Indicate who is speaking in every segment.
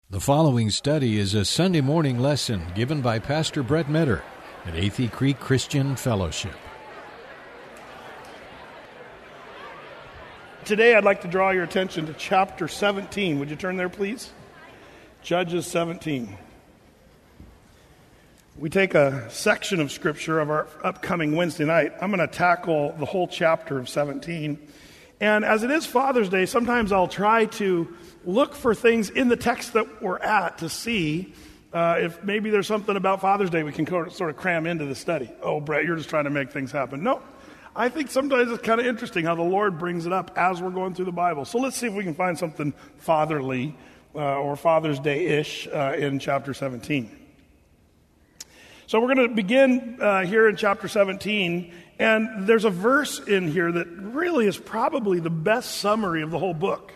Speaker 1: The following study is a Sunday morning lesson given by Pastor Brett Metter at Athey Creek Christian Fellowship.
Speaker 2: Today I'd like to draw your attention to chapter 17. Would you turn there, please? Judges 17. We take a section of Scripture of our upcoming Wednesday night. I'm going to tackle the whole chapter of 17. And as it is Father's Day, sometimes I'll try to look for things in the text that we're at to see if maybe there's something about Father's Day we can sort of cram into the study. Oh, Brett, you're just trying to make things happen. No, I think sometimes it's kind of interesting how the Lord brings it up as we're going through the Bible. So let's see if we can find something fatherly or Father's Day-ish in chapter 17. So we're going to begin here in chapter 17, and there's a verse in here that really is probably the best summary of the whole book.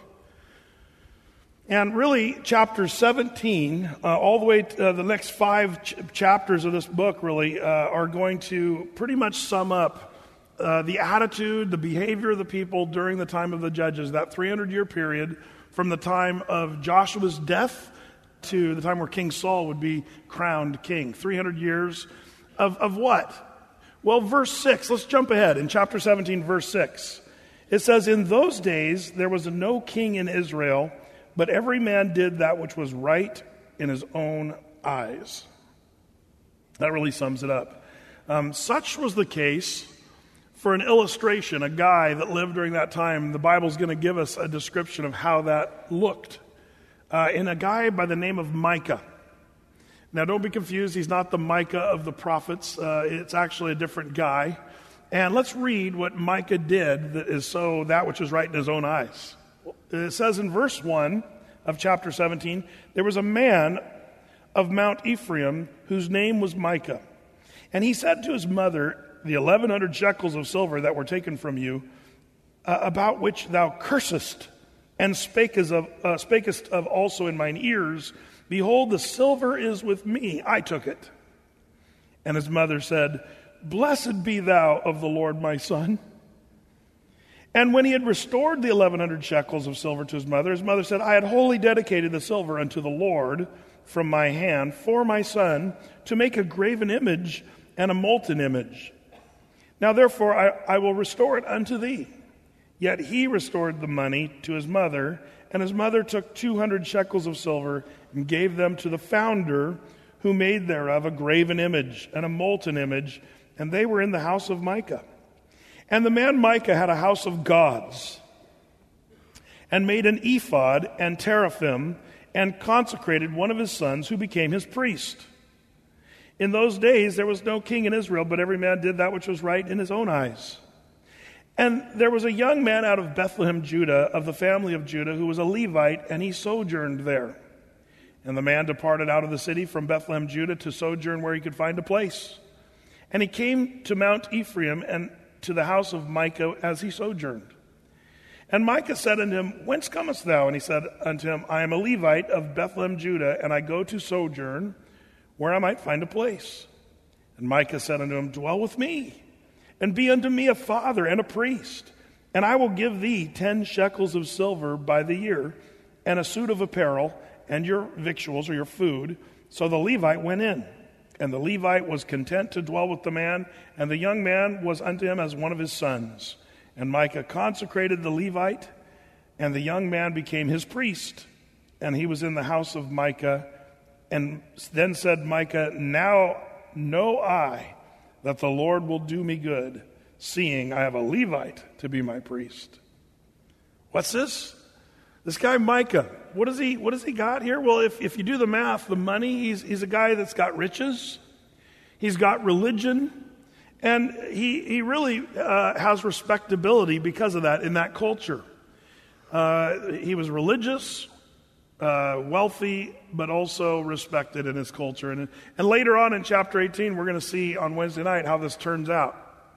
Speaker 2: And really, chapter 17, all the way to the next five chapters of this book really are going to pretty much sum up the attitude, the behavior of the people during the time of the judges, that 300-year period from the time of Joshua's death to the time where King Saul would be crowned king. 300 years of what? Well, verse 6, let's jump ahead. In chapter 17, verse 6, it says, "In those days there was no king in Israel, but every man did that which was right in his own eyes." That really sums it up. Such was the case for an illustration, a guy that lived during that time. The Bible's going to give us a description of how that looked. In a guy by the name of Micah. Now, don't be confused. He's not the Micah of the prophets. It's actually a different guy. And let's read what Micah did that is so that which is right in his own eyes. It says in verse 1 of chapter 17, "There was a man of Mount Ephraim whose name was Micah. And he said to his mother, 'The 1,100 shekels of silver that were taken from you, about which thou cursest, and spakest of also in mine ears, behold, the silver is with me, I took it.' And his mother said, 'Blessed be thou of the Lord, my son.' And when he had restored the 1,100 shekels of silver to his mother said, 'I had wholly dedicated the silver unto the Lord from my hand for my son, to make a graven image and a molten image. Now therefore I will restore it unto thee.' Yet he restored the money to his mother, and his mother took 200 shekels of silver and gave them to the founder, who made thereof a graven image and a molten image, and they were in the house of Micah. And the man Micah had a house of gods, and made an ephod and teraphim, and consecrated one of his sons, who became his priest. In those days there was no king in Israel, but every man did that which was right in his own eyes. And there was a young man out of Bethlehem, Judah, of the family of Judah, who was a Levite, and he sojourned there. And the man departed out of the city from Bethlehem, Judah, to sojourn where he could find a place. And he came to Mount Ephraim, and to the house of Micah as he sojourned. And Micah said unto him, Whence comest thou? And he said unto him, I am a Levite of Bethlehem, Judah, and I go to sojourn where I might find a place. And Micah said unto him, Dwell with me, and be unto me a father and a priest, and I will give thee 10 shekels of silver by the year, and a suit of apparel, and your victuals or your food. So the Levite went in. And the Levite was content to dwell with the man, and the young man was unto him as one of his sons. And Micah consecrated the Levite, and the young man became his priest. And he was in the house of Micah. And then said Micah, Now know I that the Lord will do me good, seeing I have a Levite to be my priest. What's this? This guy Micah, what does he got here? Well, if you do the math, the money, he's a guy that's got riches, he's got religion, and he really has respectability because of that in that culture. He was religious, wealthy, but also respected in his culture. And later on in chapter 18, we're going to see on Wednesday night how this turns out.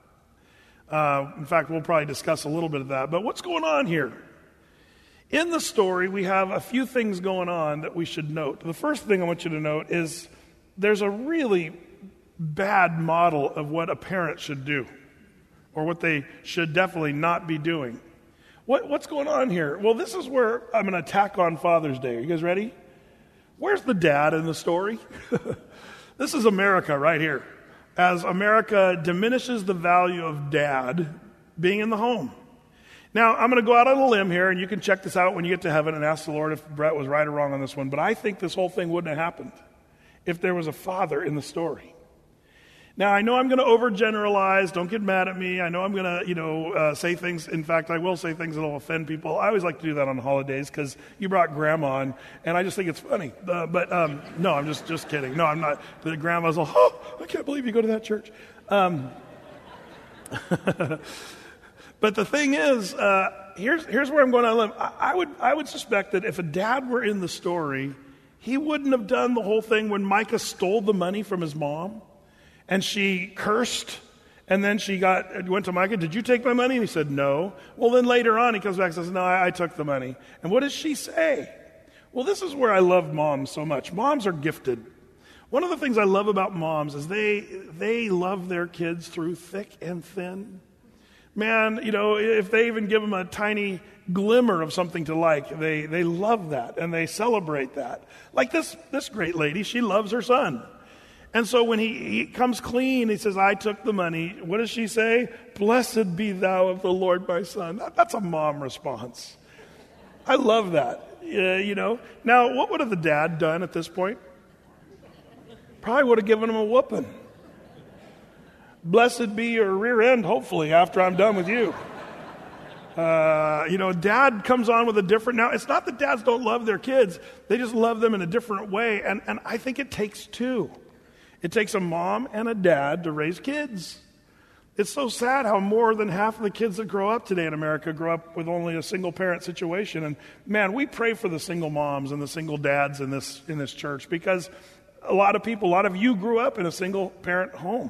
Speaker 2: In fact, we'll probably discuss a little bit of that. But what's going on here? In the story, we have a few things going on that we should note. The first thing I want you to note is there's a really bad model of what a parent should do, or what they should definitely not be doing. What's going on here? Well, this is where I'm going to attack on Father's Day. Are you guys ready? Where's the dad in the story? This is America right here. As America diminishes the value of dad being in the home. Now, I'm going to go out on a limb here, and you can check this out when you get to heaven and ask the Lord if Brett was right or wrong on this one, but I think this whole thing wouldn't have happened if there was a father in the story. Now, I know I'm going to overgeneralize. Don't get mad at me. I know I'm going to, say things. In fact, I will say things that will offend people. I always like to do that on holidays because you brought Grandma on, and I just think it's funny. But no, I'm just kidding. No, I'm not. The grandma's all, I can't believe you go to that church. But the thing is, here's where I'm going on a limb. I would suspect that if a dad were in the story, he wouldn't have done the whole thing when Micah stole the money from his mom, and she cursed, and then she went to Micah, did you take my money? And he said, no. Well, then later on, he comes back and says, no, I took the money. And what does she say? Well, this is where I love moms so much. Moms are gifted. One of the things I love about moms is they love their kids through thick and thin. Man, if they even give them a tiny glimmer of something to like, they love that and they celebrate that. Like this great lady, she loves her son. And so when he comes clean, he says, I took the money. What does she say? Blessed be thou of the Lord, my son. That's a mom response. I love that, Now, what would have the dad done at this point? Probably would have given him a whooping. Blessed be your rear end, hopefully, after I'm done with you. Dad comes on with a different... Now, it's not that dads don't love their kids. They just love them in a different way. And I think it takes two. It takes a mom and a dad to raise kids. It's so sad how more than half of the kids that grow up today in America grow up with only a single-parent situation. And, man, we pray for the single moms and the single dads in this church because a lot of you grew up in a single-parent home.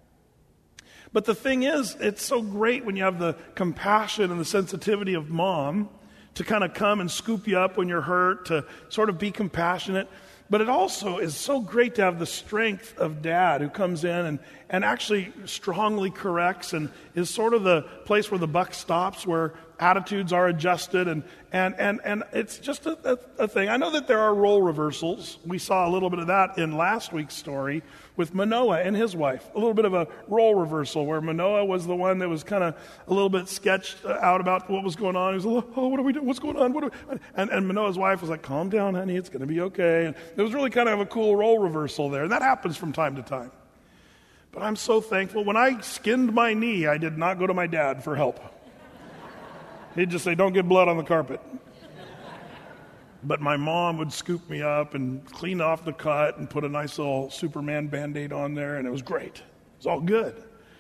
Speaker 2: But the thing is, it's so great when you have the compassion and the sensitivity of mom to kind of come and scoop you up when you're hurt, to sort of be compassionate. But it also is so great to have the strength of dad who comes in and actually strongly corrects and is sort of the place where the buck stops, where attitudes are adjusted. And it's just a thing. I know that there are role reversals. We saw a little bit of that in last week's story with Manoah and his wife. A little bit of a role reversal where Manoah was the one that was kind of a little bit sketched out about what was going on. He was like, what are we doing? What's going on? And Manoah's wife was like, calm down, honey. It's going to be okay. And it was really kind of a cool role reversal there. And that happens from time to time. But I'm so thankful. When I skinned my knee, I did not go to my dad for help. He'd just say, don't get blood on the carpet. But my mom would scoop me up and clean off the cut and put a nice little Superman Band-Aid on there, and it was great. It was all good.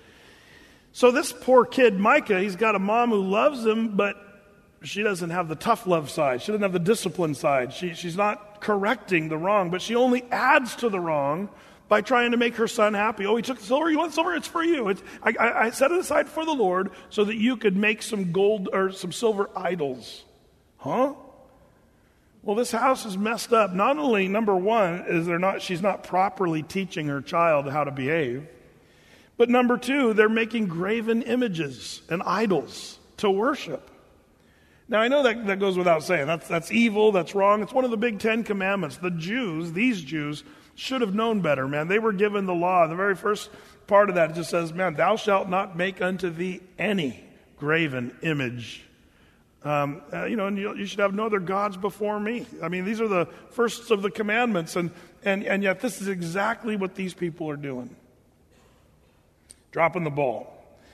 Speaker 2: So this poor kid, Micah, he's got a mom who loves him, but she doesn't have the tough love side. She doesn't have the discipline side. She's not correcting the wrong, but she only adds to the wrong by trying to make her son happy. Oh, he took the silver. You want silver? It's for you. I set it aside for the Lord so that you could make some gold or some silver idols. Huh? Well, this house is messed up. Not only, number one, she's not properly teaching her child how to behave, but number two, they're making graven images and idols to worship. Now, I know that goes without saying. That's evil. That's wrong. It's one of the big 10 commandments. These Jews, should have known better, man. They were given the law. The very first part of that just says, man, thou shalt not make unto thee any graven image. And you should have no other gods before me. I mean, these are the first of the commandments, and yet this is exactly what these people are doing. Dropping the ball.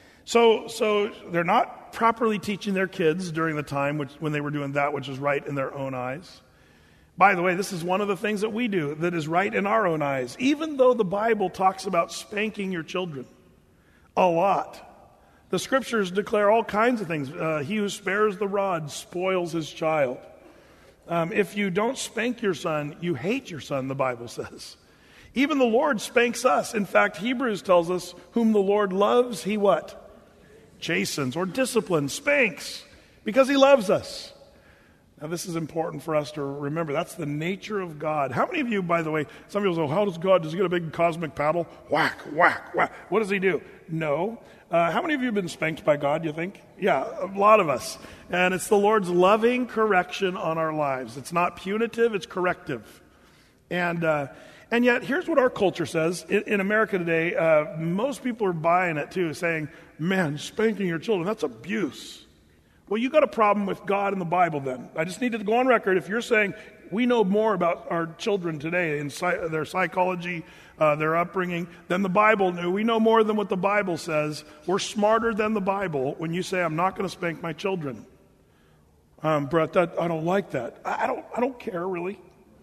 Speaker 2: So they're not properly teaching their kids during the time when they were doing that which is right in their own eyes. By the way, this is one of the things that we do that is right in our own eyes, even though the Bible talks about spanking your children a lot. The scriptures declare all kinds of things. He who spares the rod spoils his child. If you don't spank your son, you hate your son, the Bible says. Even the Lord spanks us. In fact, Hebrews tells us, whom the Lord loves, he what? Chastens or disciplines, spanks, because he loves us. Now, this is important for us to remember. That's the nature of God. How many of you, by the way, some people say, how does God, does he get a big cosmic paddle? Whack, whack, whack. What does he do? No. How many of you have been spanked by God, you think? Yeah, a lot of us. And it's the Lord's loving correction on our lives. It's not punitive, it's corrective. And yet, here's what our culture says. In America today, most people are buying it too, saying, man, spanking your children, that's abuse. Well, you got a problem with God and the Bible then. I just needed to go on record. If you're saying we know more about our children today in their psychology, their upbringing, than the Bible knew, we know more than what the Bible says. We're smarter than the Bible when you say, I'm not going to spank my children. Brett, I don't like that. I don't care, really.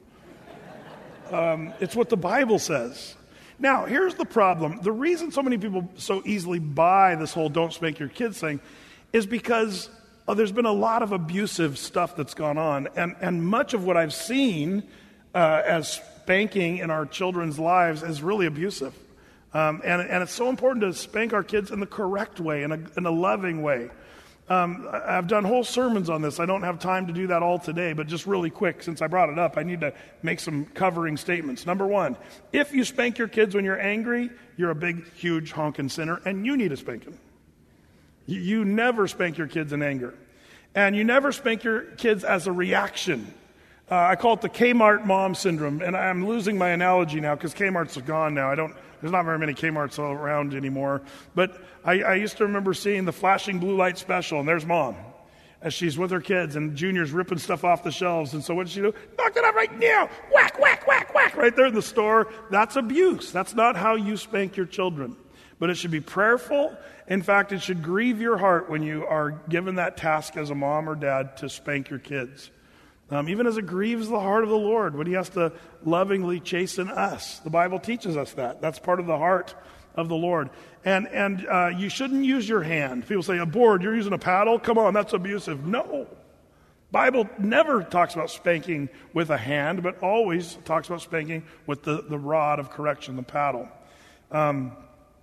Speaker 2: It's what the Bible says. Now, here's the problem. The reason so many people so easily buy this whole don't spank your kids thing is because there's been a lot of abusive stuff that's gone on. And much of what I've seen as spanking in our children's lives is really abusive. And it's so important to spank our kids in the correct way, in a loving way. I've done whole sermons on this. I don't have time to do that all today, but just really quick, since I brought it up, I need to make some covering statements. Number one, if you spank your kids when you're angry, you're a big, huge, honking sinner, and you need a spanking. You never spank your kids in anger. And you never spank your kids as a reaction. I call it the Kmart mom syndrome, and I'm losing my analogy now because Kmart's gone now. There's not very many Kmart's around anymore. But I used to remember seeing the flashing blue light special, and there's mom as she's with her kids, and Junior's ripping stuff off the shelves. And so what does she do? Knock it out right now! Whack, whack, whack, whack! Right there in the store. That's abuse. That's not how you spank your children. But it should be prayerful. In fact, it should grieve your heart when you are given that task as a mom or dad to spank your kids. Even as it grieves the heart of the Lord when he has to lovingly chasten us. The Bible teaches us that. That's part of the heart of the Lord. And you shouldn't use your hand. People say, a board, you're using a paddle? Come on, that's abusive. No. Bible never talks about spanking with a hand, but always talks about spanking with the rod of correction, the paddle. And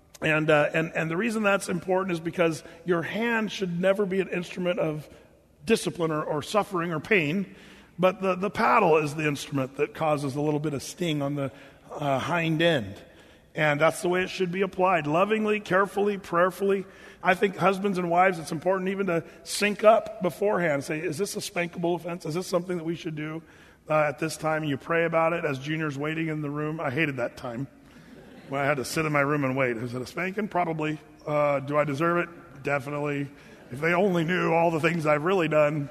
Speaker 2: the reason that's important is because your hand should never be an instrument of discipline or suffering or pain, but the paddle is the instrument that causes a little bit of sting on the hind end. And that's the way it should be applied, lovingly, carefully, prayerfully. I think husbands and wives, it's important even to sync up beforehand. Say, is this a spankable offense? Is this something that we should do at this time? And you pray about it as Junior's waiting in the room. I hated that time when I had to sit in my room and wait. Is it a spanking? Probably. Do I deserve it? Definitely. If they only knew all the things I've really done,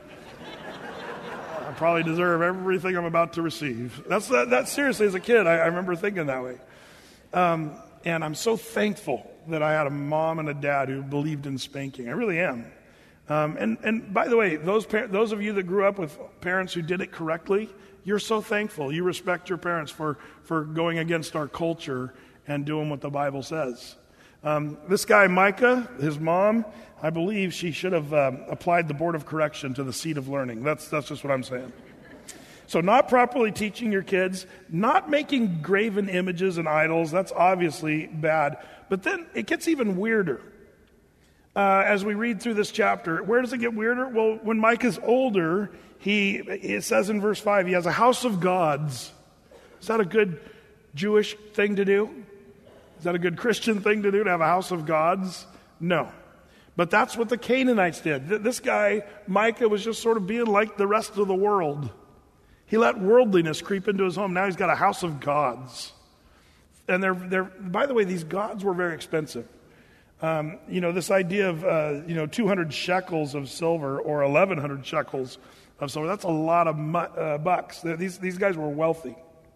Speaker 2: I probably deserve everything I'm about to receive. That's seriously, as a kid, I remember thinking that way. And I'm so thankful that I had a mom and a dad who believed in spanking. I really am. And by the way, those of you that grew up with parents who did it correctly, you're so thankful. You respect your parents for going against our culture and doing what the Bible says. This guy, Micah, his mom, I believe she should have applied the board of correction to the seat of learning. That's just what I'm saying. So not properly teaching your kids, not making graven images and idols, that's obviously bad. But then it gets even weirder. As we read through this chapter, where does it get weirder? Well, when Micah's older, it says in verse 5, he has a house of gods. Is that a good Jewish thing to do? Is that a good Christian thing to do, to have a house of gods? No. But that's what the Canaanites did. This guy, Micah, was just sort of being like the rest of the world. He let worldliness creep into his home. Now he's got a house of gods. And they're by the way, these gods were very expensive. This idea of 200 shekels of silver or 1,100 shekels of silver, that's a lot of bucks. These guys were wealthy.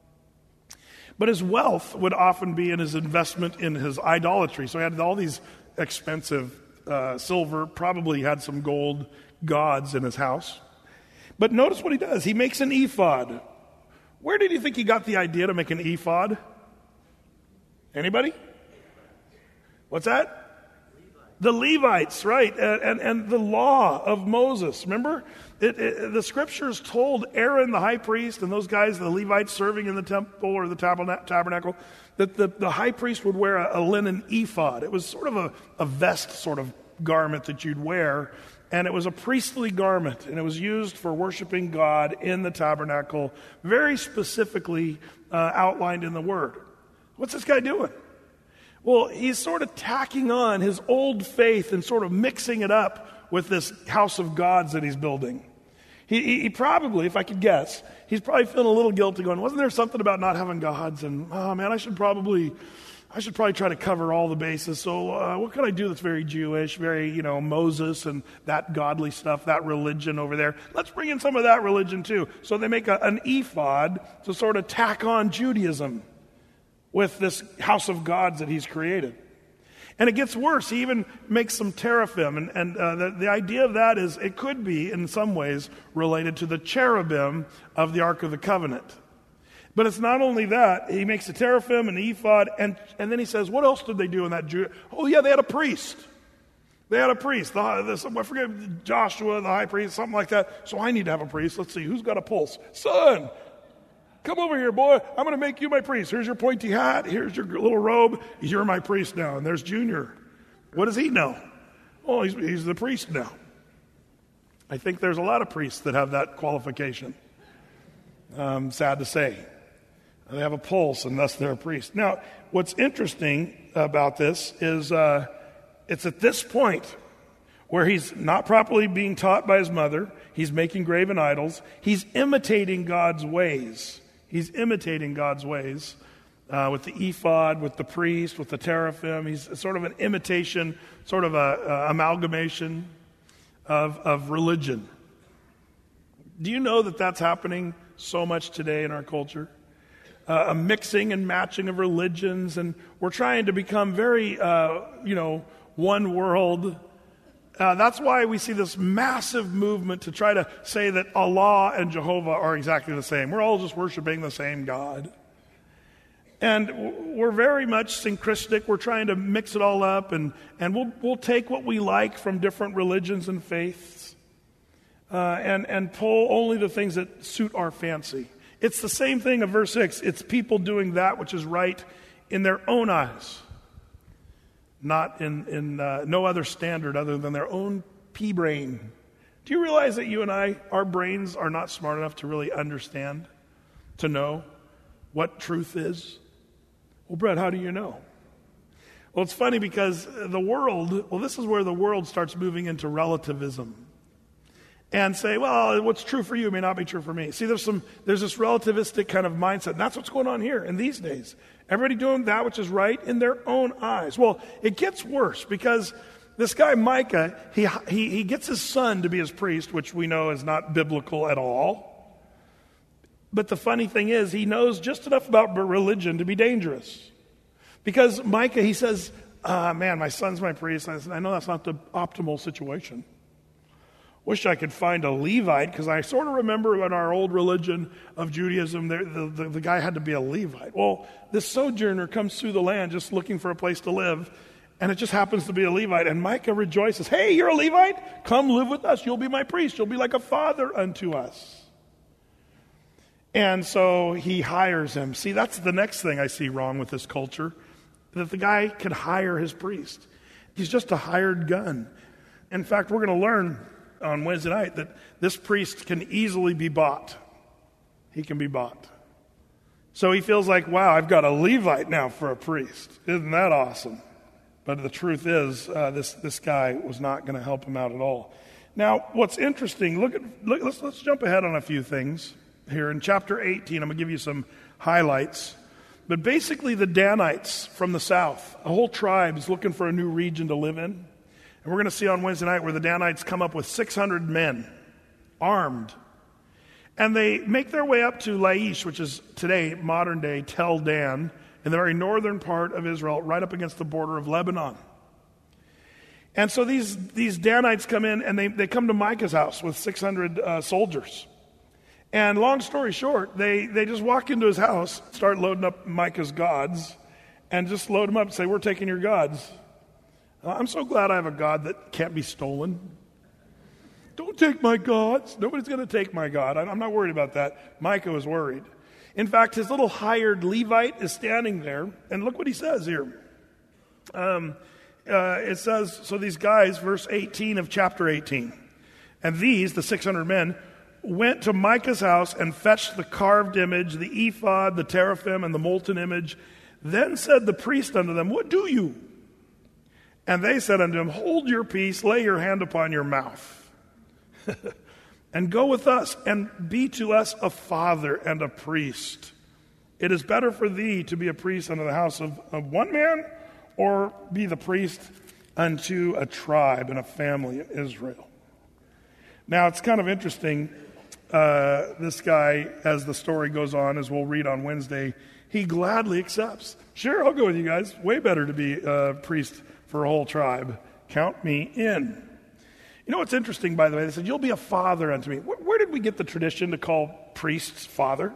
Speaker 2: But his wealth would often be in his investment in his idolatry. So he had all these expensive silver, probably had some gold gods in his house. But notice what he does. He makes an ephod. Where did you think he got the idea to make an ephod? Anybody? What's that? The Levites, right. And the law of Moses. Remember? The scriptures told Aaron, the high priest, and those guys, the Levites serving in the temple or the tabernacle, that the high priest would wear a linen ephod. It was sort of a vest sort of garment that you'd wear. And it was a priestly garment, and it was used for worshiping God in the tabernacle, very specifically outlined in the Word. What's this guy doing? Well, he's sort of tacking on his old faith and sort of mixing it up with this house of gods that he's building. He probably, if I could guess, he's probably feeling a little guilty going, wasn't there something about not having gods? And, oh man, I should probably try to cover all the bases. So what can I do that's very Jewish, very, Moses and that godly stuff, that religion over there? Let's bring in some of that religion too. So they make an ephod to sort of tack on Judaism with this house of gods that he's created. And it gets worse. He even makes some teraphim. And the idea of that is it could be, in some ways, related to the cherubim of the Ark of the Covenant. But it's not only that. He makes a teraphim, an ephod, and then he says, what else did they do in that Jew? Oh, yeah, they had a priest. They had a priest. I forget, Joshua, the high priest, something like that. So I need to have a priest. Let's see, who's got a pulse? Son, come over here, boy. I'm going to make you my priest. Here's your pointy hat. Here's your little robe. You're my priest now. And there's Junior. What does he know? Oh, he's the priest now. I think there's a lot of priests that have that qualification. Sad to say. They have a pulse, and thus they're a priest. Now, what's interesting about this is it's at this point where he's not properly being taught by his mother. He's making graven idols. He's imitating God's ways. He's imitating God's ways with the ephod, with the priest, with the teraphim. He's sort of an imitation, sort of a amalgamation of religion. Do you know that that's happening so much today in our culture? A mixing and matching of religions, and we're trying to become very, one world. That's why we see this massive movement to try to say that Allah and Jehovah are exactly the same. We're all just worshiping the same God. And we're very much syncretic. We're trying to mix it all up, and we'll take what we like from different religions and faiths and pull only the things that suit our fancy. It's the same thing of verse 6. It's people doing that which is right in their own eyes, not in no other standard other than their own pea brain. Do you realize that you and I, our brains are not smart enough to really understand, to know what truth is? Well, Brett, how do you know? Well, it's funny because this is where the world starts moving into relativism. And say, well, what's true for you may not be true for me. See, there's this relativistic kind of mindset, and that's what's going on here in these days. Everybody doing that which is right in their own eyes. Well, it gets worse because this guy Micah, he gets his son to be his priest, which we know is not biblical at all. But the funny thing is, he knows just enough about religion to be dangerous. Because Micah, he says, man, my son's my priest. And I said, I know that's not the optimal situation. Wish I could find a Levite, because I sort of remember in our old religion of Judaism, the guy had to be a Levite. Well, this sojourner comes through the land just looking for a place to live, and it just happens to be a Levite. And Micah rejoices, hey, you're a Levite? Come live with us. You'll be my priest. You'll be like a father unto us. And so he hires him. See, that's the next thing I see wrong with this culture, that the guy can hire his priest. He's just a hired gun. In fact, we're going to learn on Wednesday night that this priest can easily be bought. He can be bought. So he feels like, wow, I've got a Levite now for a priest. Isn't that awesome? But the truth is, this guy was not going to help him out at all. Now, what's interesting, let's jump ahead on a few things here. In chapter 18, I'm going to give you some highlights. But basically, the Danites from the south, a whole tribe is looking for a new region to live in. And we're going to see on Wednesday night where the Danites come up with 600 men, armed. And they make their way up to Laish, which is today, modern day, Tel Dan, in the very northern part of Israel, right up against the border of Lebanon. And so these Danites come in, and they come to Micah's house with 600 soldiers. And long story short, they just walk into his house, start loading up Micah's gods, and just load them up and say, we're taking your gods. I'm so glad I have a God that can't be stolen. Don't take my gods. Nobody's going to take my God. I'm not worried about that. Micah was worried. In fact, his little hired Levite is standing there, and look what he says here. It says, so these guys, verse 18 of chapter 18, and these, the 600 men, went to Micah's house and fetched the carved image, the ephod, the teraphim, and the molten image. Then said the priest unto them, what do you? And they said unto him, hold your peace, lay your hand upon your mouth. and go with us, and be to us a father and a priest. It is better for thee to be a priest unto the house of one man, or be the priest unto a tribe and a family in Israel. Now, it's kind of interesting. This guy, as the story goes on, as we'll read on Wednesday, he gladly accepts. Sure, I'll go with you guys. Way better to be a priest for a whole tribe. Count me in. You know what's interesting, by the way? They said, you'll be a father unto me. Where did we get the tradition to call priests father?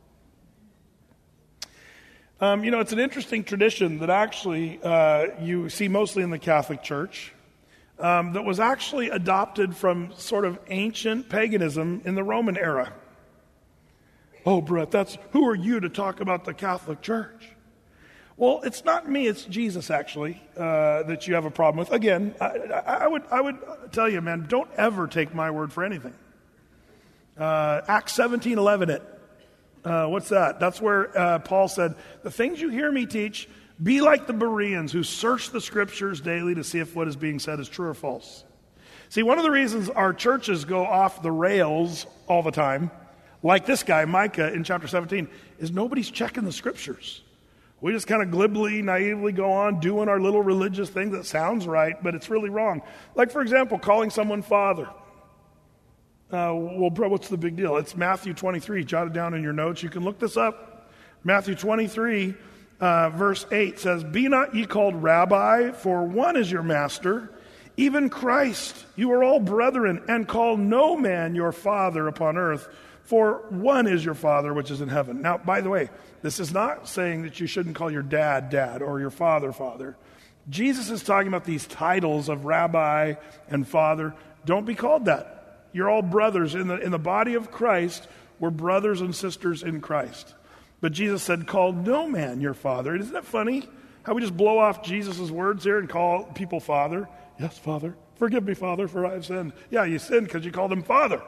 Speaker 2: It's an interesting tradition that actually you see mostly in the Catholic Church that was actually adopted from sort of ancient paganism in the Roman era. Oh, Brett, who are you to talk about the Catholic Church? Well, it's not me, it's Jesus, actually, that you have a problem with. Again, I would tell you, man, don't ever take my word for anything. Acts 17:11 it. What's that? That's where Paul said, the things you hear me teach, be like the Bereans who search the scriptures daily to see if what is being said is true or false. See, one of the reasons our churches go off the rails all the time, like this guy, Micah, in chapter 17, is nobody's checking the scriptures. We just kind of glibly, naively go on doing our little religious thing that sounds right, but it's really wrong. Like, for example, calling someone father. Well, bro, what's the big deal? It's Matthew 23. Jot it down in your notes. You can look this up. Matthew 23, verse 8 says, be not ye called rabbi, for one is your master, even Christ. You are all brethren, and call no man your father upon earth, for one is your Father which is in heaven. Now, by the way, this is not saying that you shouldn't call your dad, dad, or your father, father. Jesus is talking about these titles of rabbi and father. Don't be called that. You're all brothers. In the body of Christ, we're brothers and sisters in Christ. But Jesus said, call no man your father. Isn't that funny? How we just blow off Jesus' words here and call people father. Yes, Father. Forgive me, Father, for I have sinned. Yeah, you sinned because you called him Father.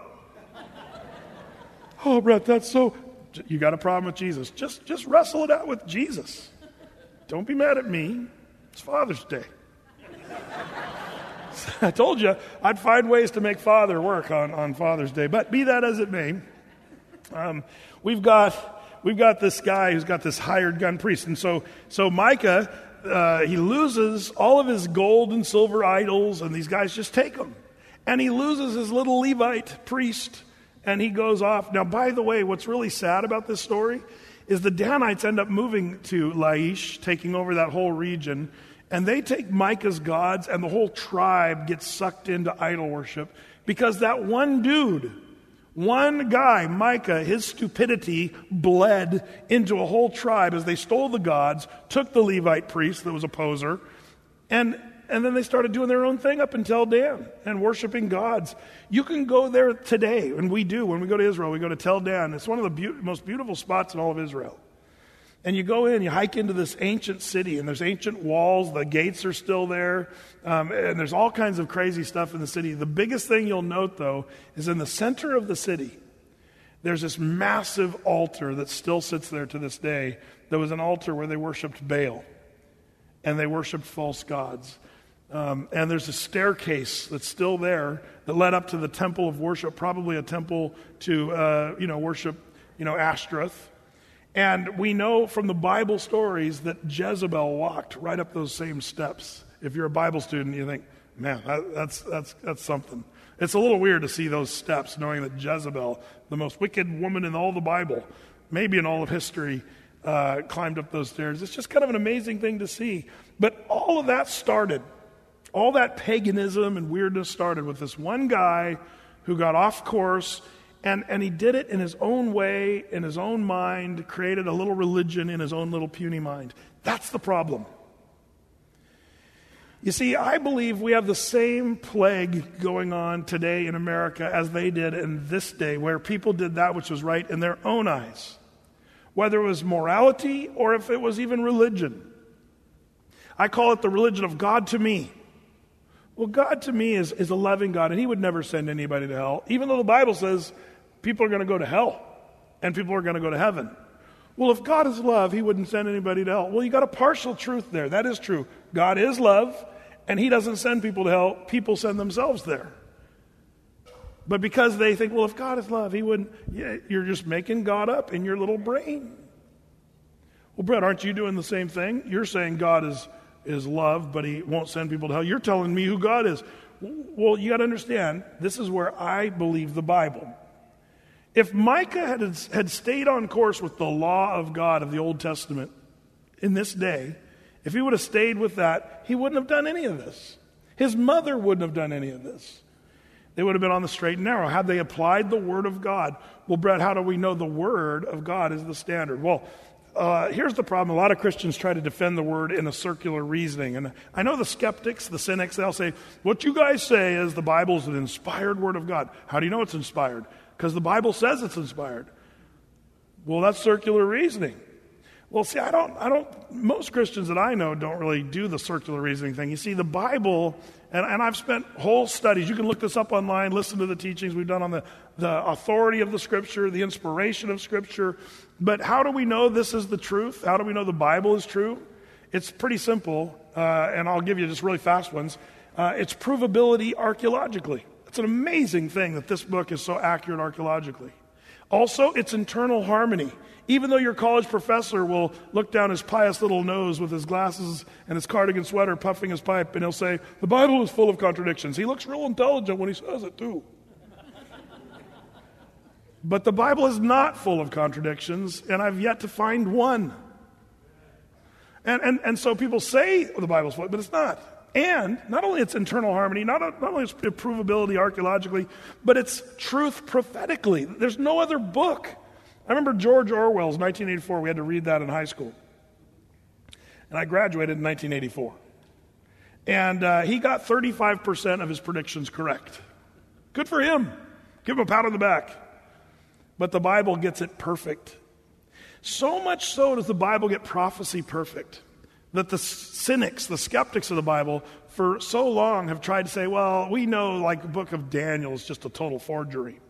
Speaker 2: Oh, Brett, that's so... You got a problem with Jesus. Just wrestle it out with Jesus. Don't be mad at me. It's Father's Day. I told you I'd find ways to make Father work on Father's Day. But be that as it may, we've got this guy who's got this hired gun priest. And so Micah, he loses all of his gold and silver idols, and these guys just take them. And he loses his little Levite priest, and he goes off. Now, by the way, what's really sad about this story is the Danites end up moving to Laish, taking over that whole region, and they take Micah's gods, and the whole tribe gets sucked into idol worship because that one dude, one guy, Micah, his stupidity bled into a whole tribe as they stole the gods, took the Levite priest that was a poser, and then they started doing their own thing up until Dan and worshiping gods. You can go there today, and we do. When we go to Israel, we go to Tel Dan. It's one of the most beautiful spots in all of Israel. And you go in, you hike into this ancient city, and there's ancient walls. The gates are still there, and there's all kinds of crazy stuff in the city. The biggest thing you'll note, though, is in the center of the city, there's this massive altar that still sits there to this day. There was an altar where they worshipped Baal, and they worshipped false gods. And there's a staircase that's still there that led up to the temple of worship, probably a temple to, worship, Ashtoreth. And we know from the Bible stories that Jezebel walked right up those same steps. If you're a Bible student, you think, man, that's something. It's a little weird to see those steps, knowing that Jezebel, the most wicked woman in all the Bible, maybe in all of history, climbed up those stairs. It's just kind of an amazing thing to see. But all of that started. All that paganism and weirdness started with this one guy who got off course, and he did it in his own way, in his own mind, created a little religion in his own little puny mind. That's the problem. You see, I believe we have the same plague going on today in America as they did in this day, where people did that which was right in their own eyes, whether it was morality or if it was even religion. I call it the religion of God to me. Well, God to me is a loving God, and he would never send anybody to hell, even though the Bible says people are going to go to hell and people are going to go to heaven. Well, if God is love, he wouldn't send anybody to hell. Well, you got a partial truth there. That is true. God is love, and he doesn't send people to hell. People send themselves there. But because they think, well, if God is love, he wouldn't, you're just making God up in your little brain. Well, Brett, aren't you doing the same thing? You're saying God is love, but he won't send people to hell. You're telling me who God is. Well, you got to understand, this is where I believe the Bible. If Micah had stayed on course with the law of God of the Old Testament in this day, if he would have stayed with that, he wouldn't have done any of this. His mother wouldn't have done any of this. They would have been on the straight and narrow. Had they applied the Word of God? Well, Brett, how do we know the Word of God is the standard? Well, here's the problem. A lot of Christians try to defend the Word in a circular reasoning. And I know the skeptics, the cynics, they'll say, what you guys say is the Bible is an inspired Word of God. How do you know it's inspired? Because the Bible says it's inspired. Well, that's circular reasoning. Well, see, most Christians that I know don't really do the circular reasoning thing. You see, the Bible, and I've spent whole studies, you can look this up online, listen to the teachings we've done on the authority of the Scripture, the inspiration of Scripture. But how do we know this is the truth? How do we know the Bible is true? It's pretty simple, and I'll give you just really fast ones. It's provability archaeologically. It's an amazing thing that this book is so accurate archaeologically. Also, it's internal harmony. Even though your college professor will look down his pious little nose with his glasses and his cardigan sweater puffing his pipe, and he'll say, the Bible is full of contradictions. He looks real intelligent when he says it, too. But the Bible is not full of contradictions, and I've yet to find one. And so people say the Bible's full, but it's not. And not only its internal harmony, not only its provability archaeologically, but its truth prophetically. There's no other book. I remember George Orwell's 1984. We had to read that in high school. And I graduated in 1984. And he got 35% of his predictions correct. Good for him. Give him a pat on the back. But the Bible gets it perfect. So much so does the Bible get prophecy perfect that the cynics, the skeptics of the Bible, for so long have tried to say, well, we know like the book of Daniel is just a total forgery.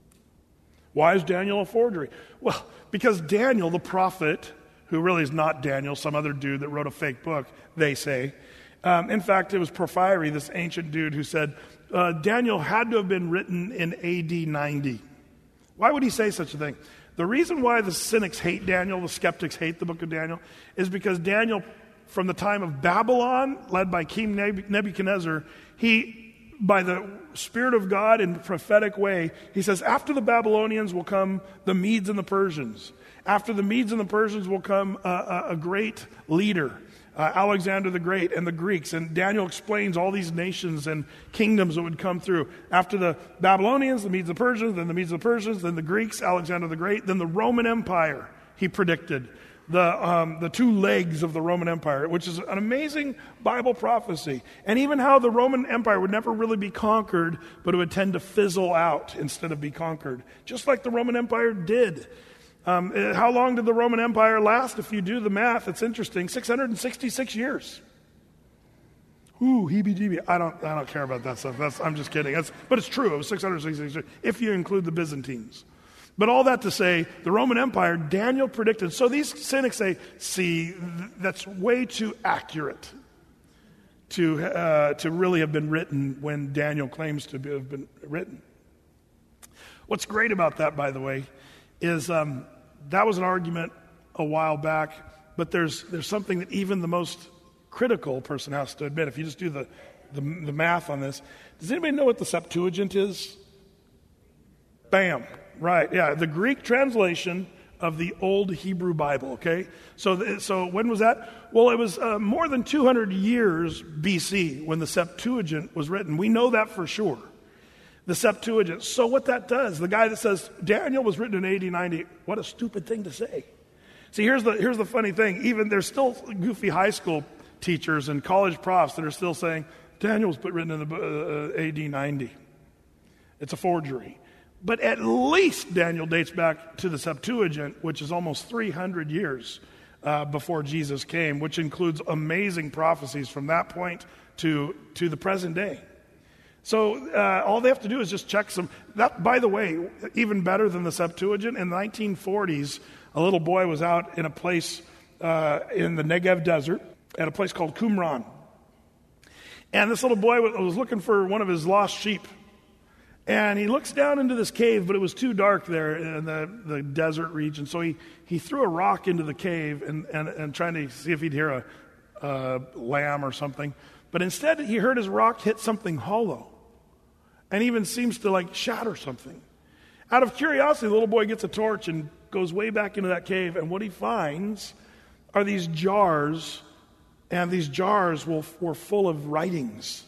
Speaker 2: Why is Daniel a forgery? Well, because Daniel, the prophet, who really is not Daniel, some other dude that wrote a fake book, they say. In fact, it was Porphyry, this ancient dude, who said Daniel had to have been written in AD 90. Why would he say such a thing? The reason why the cynics hate Daniel, the skeptics hate the book of Daniel, is because Daniel, from the time of Babylon, led by King Nebuchadnezzar, he, by the Spirit of God in a prophetic way, he says, after the Babylonians will come the Medes and the Persians. After the Medes and the Persians will come a great leader, Alexander the Great, and the Greeks. And Daniel explains all these nations and kingdoms that would come through. After the Babylonians, the Medes and the Persians, then the Medes and the Persians, then the Greeks, Alexander the Great, then the Roman Empire, he predicted. The two legs of the Roman Empire, which is an amazing Bible prophecy. And even how the Roman Empire would never really be conquered, but it would tend to fizzle out instead of be conquered, just like the Roman Empire did. How long did the Roman Empire last? If you do the math, it's interesting. 666 years. Ooh, heebie-jeebie. I don't care about that stuff. I'm just kidding. But it's true. It was 666 years, if you include the Byzantines. But all that to say, the Roman Empire, Daniel predicted. So these cynics say, see, that's way too accurate to really have been written when Daniel claims to have been written. What's great about that, by the way, is that was an argument a while back, but there's something that even the most critical person has to admit. If you just do the math on this, does anybody know what the Septuagint is? Bam. Right, yeah, the Greek translation of the old Hebrew Bible, okay? So when was that? Well, it was more than 200 years BC when the Septuagint was written. We know that for sure, the Septuagint. So what that does, the guy that says Daniel was written in AD 90, what a stupid thing to say. See, here's the funny thing. Even there's still goofy high school teachers and college profs that are still saying Daniel was written in the AD 90. It's a forgery. But at least Daniel dates back to the Septuagint, which is almost 300 years before Jesus came, which includes amazing prophecies from that point to the present day. So all they have to do is just check some. That, by the way, even better than the Septuagint, in the 1940s, a little boy was out in a place in the Negev desert at a place called Qumran. And this little boy was looking for one of his lost sheep. And he looks down into this cave, but it was too dark there in the desert region. So he threw a rock into the cave and trying to see if he'd hear a lamb or something. But instead, he heard his rock hit something hollow. And even seems to like shatter something. Out of curiosity, the little boy gets a torch and goes way back into that cave. And what he finds are these jars. And these jars were full of writings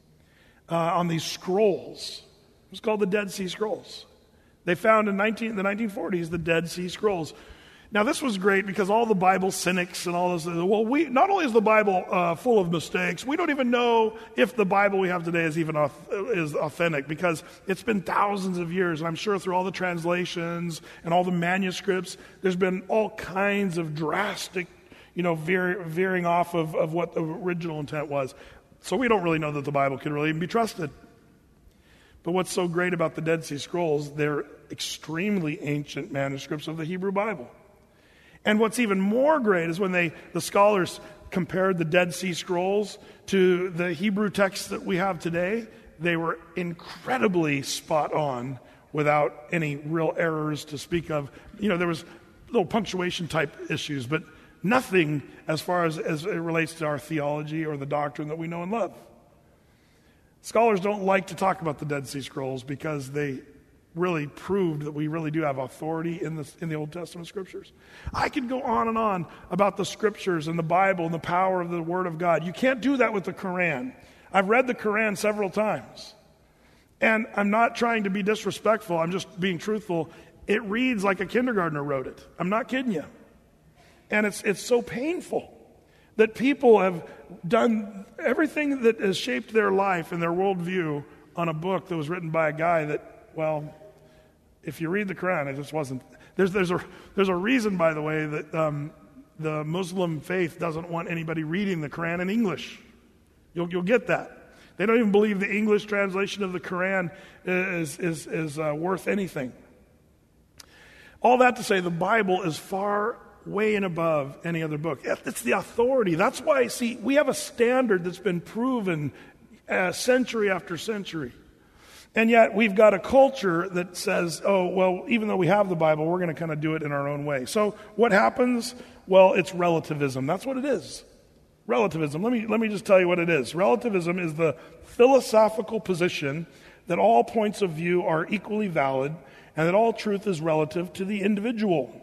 Speaker 2: on these scrolls. It was called the Dead Sea Scrolls. They found in the 1940s the Dead Sea Scrolls. Now this was great because all the Bible cynics and all this, well, not only is the Bible full of mistakes, we don't even know if the Bible we have today is even is authentic because it's been thousands of years. And I'm sure through all the translations and all the manuscripts, there's been all kinds of drastic, veering off of what the original intent was. So we don't really know that the Bible can really even be trusted. But what's so great about the Dead Sea Scrolls, they're extremely ancient manuscripts of the Hebrew Bible. And what's even more great is when the scholars compared the Dead Sea Scrolls to the Hebrew texts that we have today, they were incredibly spot on without any real errors to speak of. There was little punctuation type issues, but nothing as far as it relates to our theology or the doctrine that we know and love. Scholars don't like to talk about the Dead Sea Scrolls because they really proved that we really do have authority in the Old Testament scriptures. I could go on and on about the scriptures and the Bible and the power of the Word of God. You can't do that with the Quran. I've read the Quran several times. And I'm not trying to be disrespectful. I'm just being truthful. It reads like a kindergartner wrote it. I'm not kidding you. And it's so painful that people have done everything that has shaped their life and their worldview on a book that was written by a guy that, well, if you read the Quran, it just wasn't. There's a reason, by the way, that the Muslim faith doesn't want anybody reading the Quran in English. You'll get that. They don't even believe the English translation of the Quran is worth anything. All that to say, the Bible is far way and above any other book. It's the authority. That's why, see, we have a standard that's been proven century after century. And yet we've got a culture that says, oh, well, even though we have the Bible, we're going to kind of do it in our own way. So what happens? Well, it's relativism. That's what it is. Relativism. Let me just tell you what it is. Relativism is the philosophical position that all points of view are equally valid and that all truth is relative to the individual.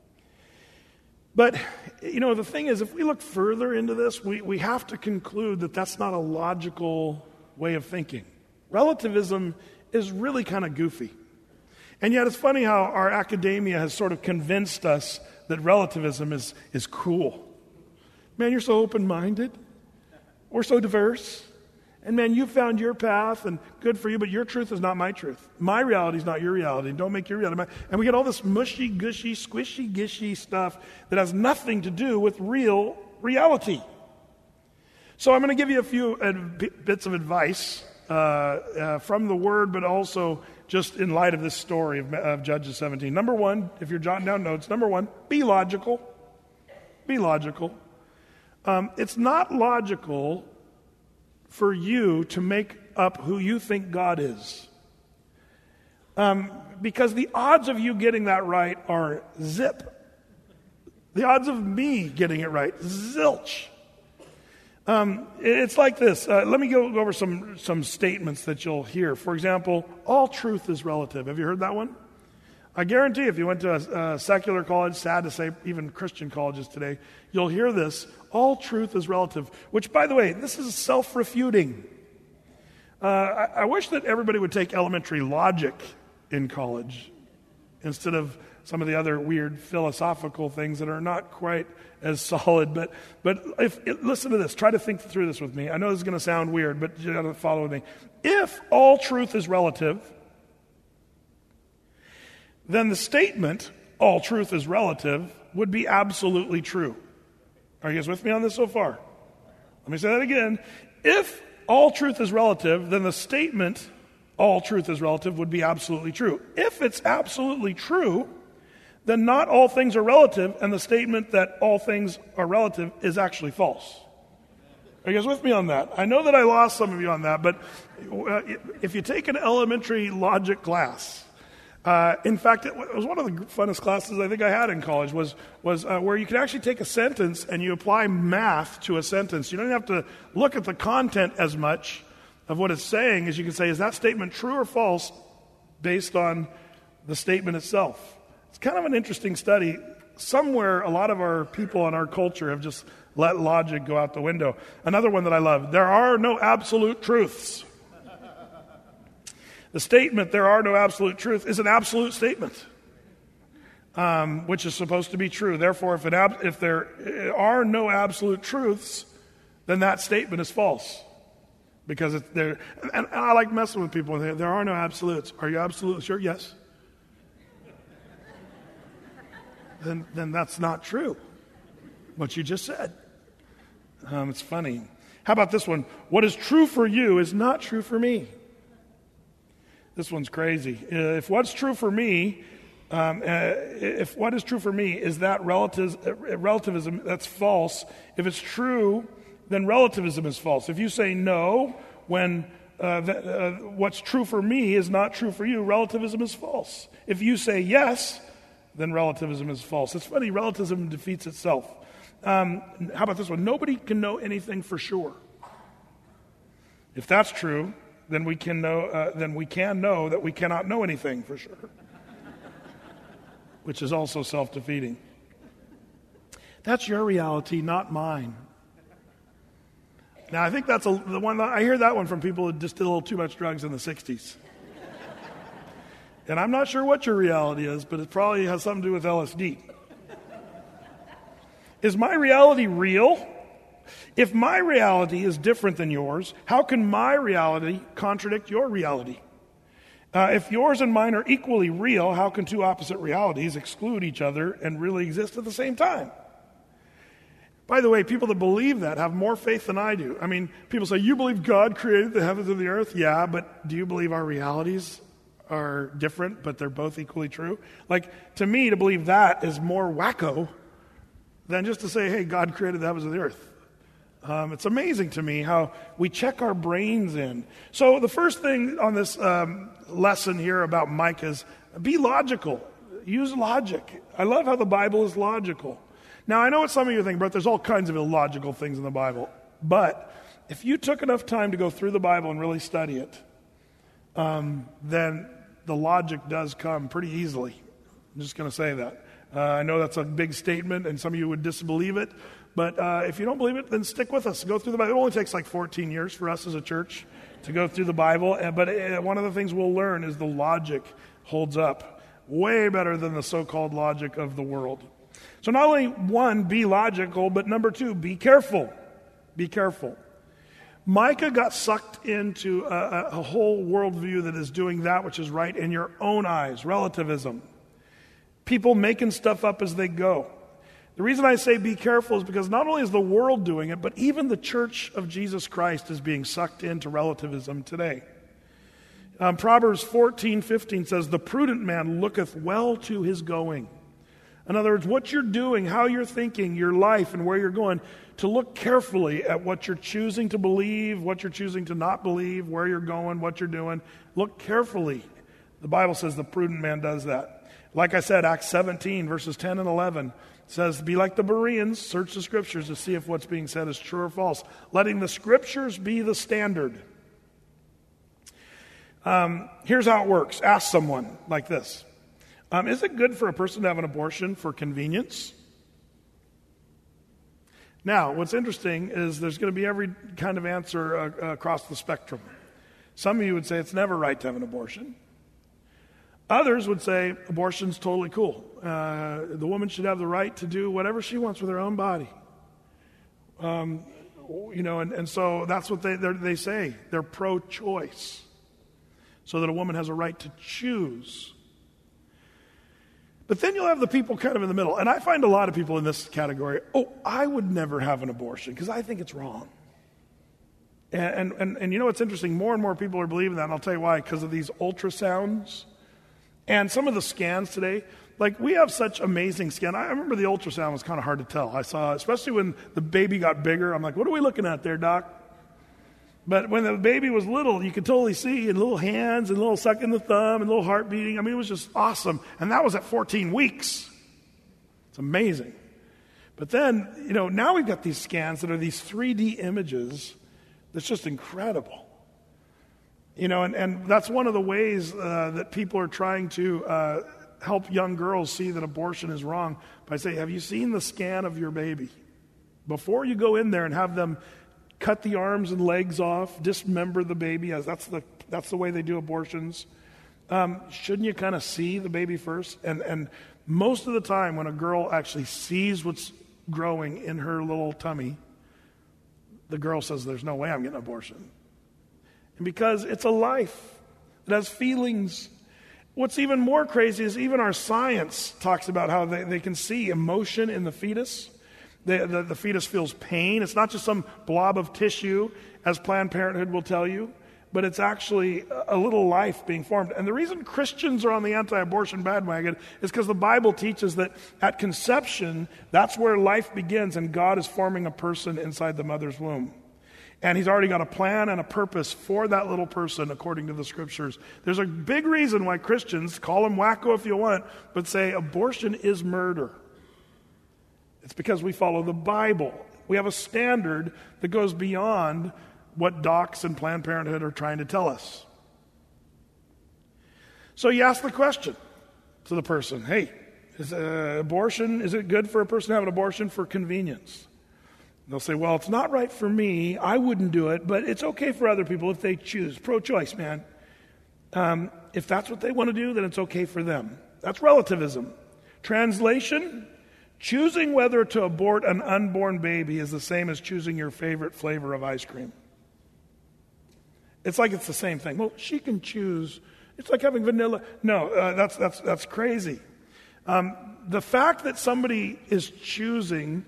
Speaker 2: But, the thing is, if we look further into this, we have to conclude that that's not a logical way of thinking. Relativism is really kind of goofy. And yet it's funny how our academia has sort of convinced us that relativism is cool. Man, you're so open-minded. We're so diverse. And man, you found your path, and good for you, but your truth is not my truth. My reality is not your reality. Don't make your reality mine. And we get all this mushy, gushy, squishy, gishy stuff that has nothing to do with real reality. So I'm going to give you a few bits of advice from the Word, but also just in light of this story of Judges 17. Number one, if you're jotting down notes, be logical. Be logical. It's not logical for you to make up who you think God is. Because the odds of you getting that right are zip. The odds of me getting it right, zilch. It's like this. Let me go over some statements that you'll hear. For example, all truth is relative. Have you heard that one? I guarantee if you went to a secular college, sad to say, even Christian colleges today, you'll hear this. All truth is relative. Which, by the way, this is self-refuting. I wish that everybody would take elementary logic in college instead of some of the other weird philosophical things that are not quite as solid. But listen to this. Try to think through this with me. I know this is going to sound weird, but you got to follow with me. If all truth is relative, then the statement, all truth is relative, would be absolutely true. Are you guys with me on this so far? Let me say that again. If all truth is relative, then the statement, all truth is relative, would be absolutely true. If it's absolutely true, then not all things are relative, and the statement that all things are relative is actually false. Are you guys with me on that? I know that I lost some of you on that, but if you take an elementary logic class, in fact, it was one of the funnest classes I think I had in college, was where you could actually take a sentence and you apply math to a sentence. You don't have to look at the content as much of what it's saying as you can say, is that statement true or false based on the statement itself? It's kind of an interesting study. Somewhere, a lot of our people in our culture have just let logic go out the window. Another one that I love, there are no absolute truths. The statement, there are no absolute truth, is an absolute statement, which is supposed to be true. Therefore, if there are no absolute truths, then that statement is false. Because it's there. And I like messing with people. There are no absolutes. Are you absolutely sure? Yes. Then that's not true, what you just said. It's funny. How about this one? What is true for you is not true for me. This one's crazy. If what's true for me, if what is true for me is that relativism, that's false. If it's true, then relativism is false. If you say no when what's true for me is not true for you, relativism is false. If you say yes, then relativism is false. It's funny, relativism defeats itself. How about this one? Nobody can know anything for sure. If that's true, then we can know that we cannot know anything for sure, which is also self-defeating. That's your reality, not mine. Now, I think that's the one. I hear that one from people who just did a little too much drugs in the 60s. And I'm not sure what your reality is, but it probably has something to do with LSD. Is my reality real? If my reality is different than yours, how can my reality contradict your reality? If yours and mine are equally real, how can two opposite realities exclude each other and really exist at the same time? By the way, people that believe that have more faith than I do. I mean, people say, you believe God created the heavens and the earth? Yeah, but do you believe our realities are different, but they're both equally true? Like, to me, to believe that is more wacko than just to say, hey, God created the heavens and the earth. It's amazing to me how we check our brains in. So the first thing on this lesson here about Micah is be logical. Use logic. I love how the Bible is logical. Now, I know what some of you think, but there's all kinds of illogical things in the Bible. But if you took enough time to go through the Bible and really study it, then the logic does come pretty easily. I'm just going to say that. I know that's a big statement, and some of you would disbelieve it. But if you don't believe it, then stick with us. Go through the Bible. It only takes like 14 years for us as a church to go through the Bible. But one of the things we'll learn is the logic holds up way better than the so-called logic of the world. So not only, one, be logical, but number two, be careful. Be careful. Micah got sucked into a whole worldview that is doing that which is right in your own eyes, relativism. People making stuff up as they go. The reason I say be careful is because not only is the world doing it, but even the Church of Jesus Christ is being sucked into relativism today. Proverbs 14:15 says, the prudent man looketh well to his going. In other words, what you're doing, how you're thinking, your life, and where you're going, to look carefully at what you're choosing to believe, what you're choosing to not believe, where you're going, what you're doing. Look carefully. The Bible says the prudent man does that. Like I said, Acts 17, verses 10 and 11 says, be like the Bereans, search the Scriptures to see if what's being said is true or false, letting the Scriptures be the standard. Here's how it works. Ask someone like this. Is it good for a person to have an abortion for convenience? Now, what's interesting is there's going to be every kind of answer across the spectrum. Some of you would say it's never right to have an abortion. Others would say abortion's totally cool. The woman should have the right to do whatever she wants with her own body. And so that's what they say. They're pro-choice, so that a woman has a right to choose. But then you'll have the people kind of in the middle. And I find a lot of people in this category, I would never have an abortion because I think it's wrong. And you know what's interesting? More and more people are believing that, and I'll tell you why. Because of these ultrasounds and some of the scans today, like, we have such amazing skin. I remember the ultrasound was kind of hard to tell. I saw, especially when the baby got bigger, I'm like, what are we looking at there, doc? But when the baby was little, you could totally see, and little hands, and little sucking the thumb, and little heart beating. I mean, it was just awesome. And that was at 14 weeks. It's amazing. But then, now we've got these scans that are these 3D images that's just incredible. And that's one of the ways that people are trying to help young girls see that abortion is wrong, by saying, have you seen the scan of your baby? Before you go in there and have them cut the arms and legs off, dismember the baby, as that's the way they do abortions. Shouldn't you kind of see the baby first? And most of the time when a girl actually sees what's growing in her little tummy, the girl says, there's no way I'm getting an abortion. And because it's a life, it has feelings. What's even more crazy is even our science talks about how they can see emotion in the fetus. The fetus feels pain. It's not just some blob of tissue, as Planned Parenthood will tell you, but it's actually a little life being formed. And the reason Christians are on the anti-abortion bandwagon is because the Bible teaches that at conception, that's where life begins, and God is forming a person inside the mother's womb. And he's already got a plan and a purpose for that little person according to the scriptures. There's a big reason why Christians, call them wacko if you want, but say abortion is murder. It's because we follow the Bible. We have a standard that goes beyond what docs and Planned Parenthood are trying to tell us. So you ask the question to the person, hey, is it good for a person to have an abortion for convenience? And they'll say, well, it's not right for me. I wouldn't do it, but it's okay for other people if they choose. Pro-choice, man. If that's what they want to do, then it's okay for them. That's relativism. Translation: choosing whether to abort an unborn baby is the same as choosing your favorite flavor of ice cream. It's like it's the same thing. Well, she can choose. It's like having vanilla. No, that's crazy. The fact that somebody is choosing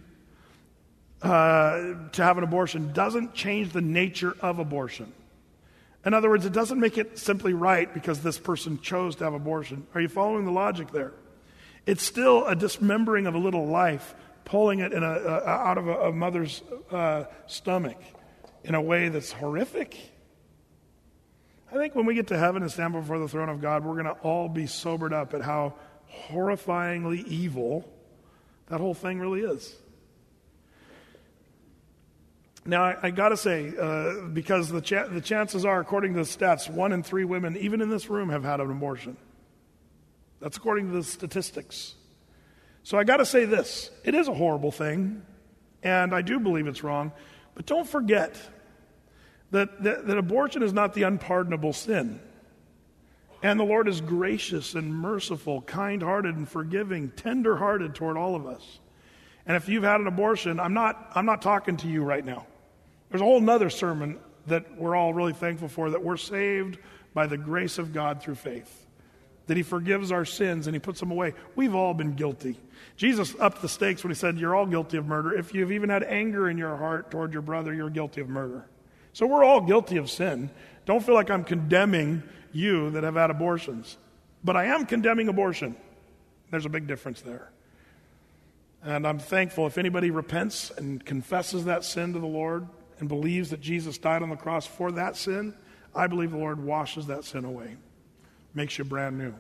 Speaker 2: to have an abortion doesn't change the nature of abortion. In other words, it doesn't make it simply right because this person chose to have abortion. Are you following the logic there? It's still a dismembering of a little life, pulling it out of a mother's stomach in a way that's horrific. I think when we get to heaven and stand before the throne of God, we're going to all be sobered up at how horrifyingly evil that whole thing really is. Now, I got to say, because the chances are, according to the stats, 1 in 3 women, even in this room, have had an abortion. That's according to the statistics. So I got to say this. It is a horrible thing, and I do believe it's wrong. But don't forget that abortion is not the unpardonable sin. And the Lord is gracious and merciful, kind-hearted and forgiving, tender-hearted toward all of us. And if you've had an abortion, I'm not talking to you right now. There's a whole nother sermon that we're all really thankful for, that we're saved by the grace of God through faith, that he forgives our sins and he puts them away. We've all been guilty. Jesus upped the stakes when he said, you're all guilty of murder. If you've even had anger in your heart toward your brother, you're guilty of murder. So we're all guilty of sin. Don't feel like I'm condemning you that have had abortions. But I am condemning abortion. There's a big difference there. And I'm thankful if anybody repents and confesses that sin to the Lord and believes that Jesus died on the cross for that sin, I believe the Lord washes that sin away, makes you brand new.